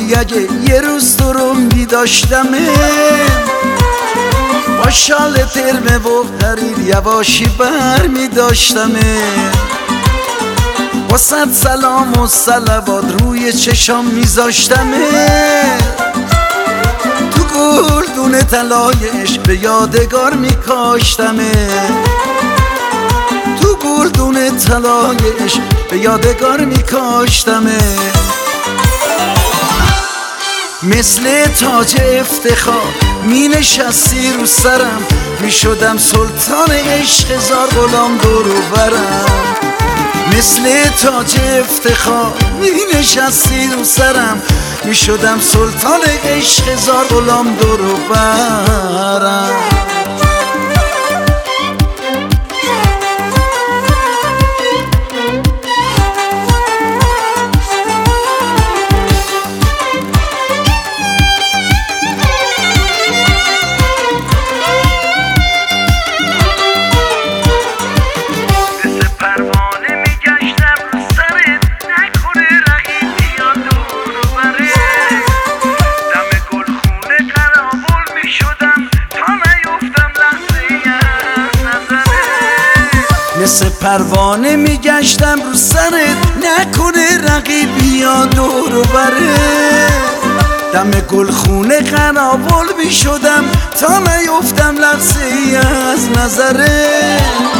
اگه یه روز تو رو می داشتمه، با شال ترمه و قریر یواشی بر می داشتمه، با صد سلام و صلوات روی چشام می زاشتمه، تو گلدون طلایش به یادگار می کاشتمه، تو گلدون طلایش به یادگار می کاشتمه. مثل تاج افتخار می نشستی رو سرم، می شدم سلطان عشق هزار غلام دور و برم. مثل تاج افتخار می نشستی رو سرم، می شدم سلطان عشق هزار غلام دور و برم. مثل پروانه میگشتم رو سرت، نکنه رقیبی یا دور و بره، دم گلخونه قنابل میشدم تا نیفتم لحظه ای از نظره.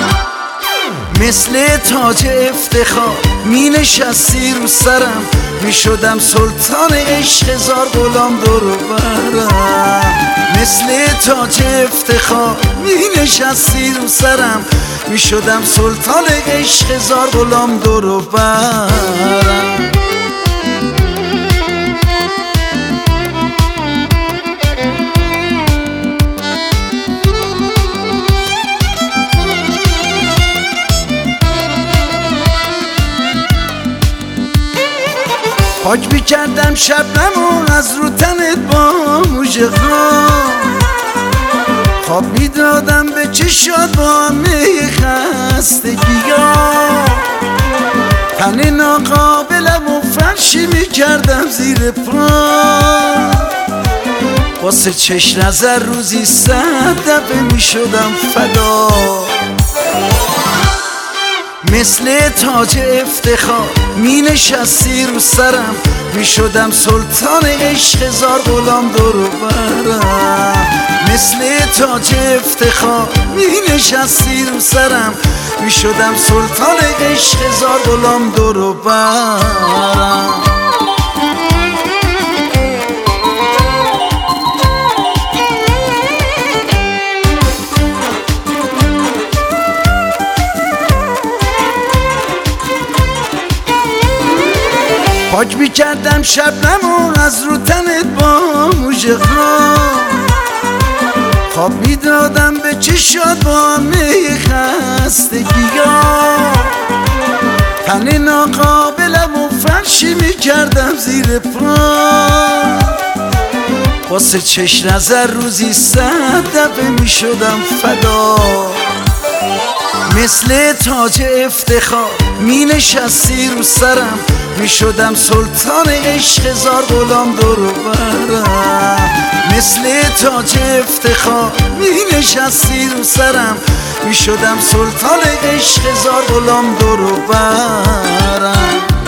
مثل تاج افتخار می نشستی رو سرم، می شدم سلطان عشق هزار غلام دور و برم. مثل تاج افتخار می نشستی رو سرم، می شدم سلطان عشق هزار غلام دور و برم. پاک میکردم شبنمو از رو تنت با موژه خواب میدادم به چشات با همه خستگی‌ها، تن ناقابلم و فرشی میکردم زیر پا، واسه چش نظر روزی 100 دفعه میشدم فدا. مثل تاج افتخار می نشستی رو سرم، می شدم سلطان عشق هزار غلام دور و برم. مثل تاج افتخار می نشستی رو سرم، می شدم سلطان عشق هزار غلام دور و برم. پاک میکردم شبنمو از رو تنت با موژه خواب میدادم به چشات با همه خستگی‌ها، تن ناقابلم و فرشی میکردم زیر پا، واسه چش نظر روزی 100 دفعه میشدم فدا. مثل تاج افتخار می نشستی رو سرم، می شدم سلطان عشق هزار غلام دور و برم. مثل تاج افتخار می نشستی رو سرم، می شدم سلطان عشق هزار غلام دور و برم.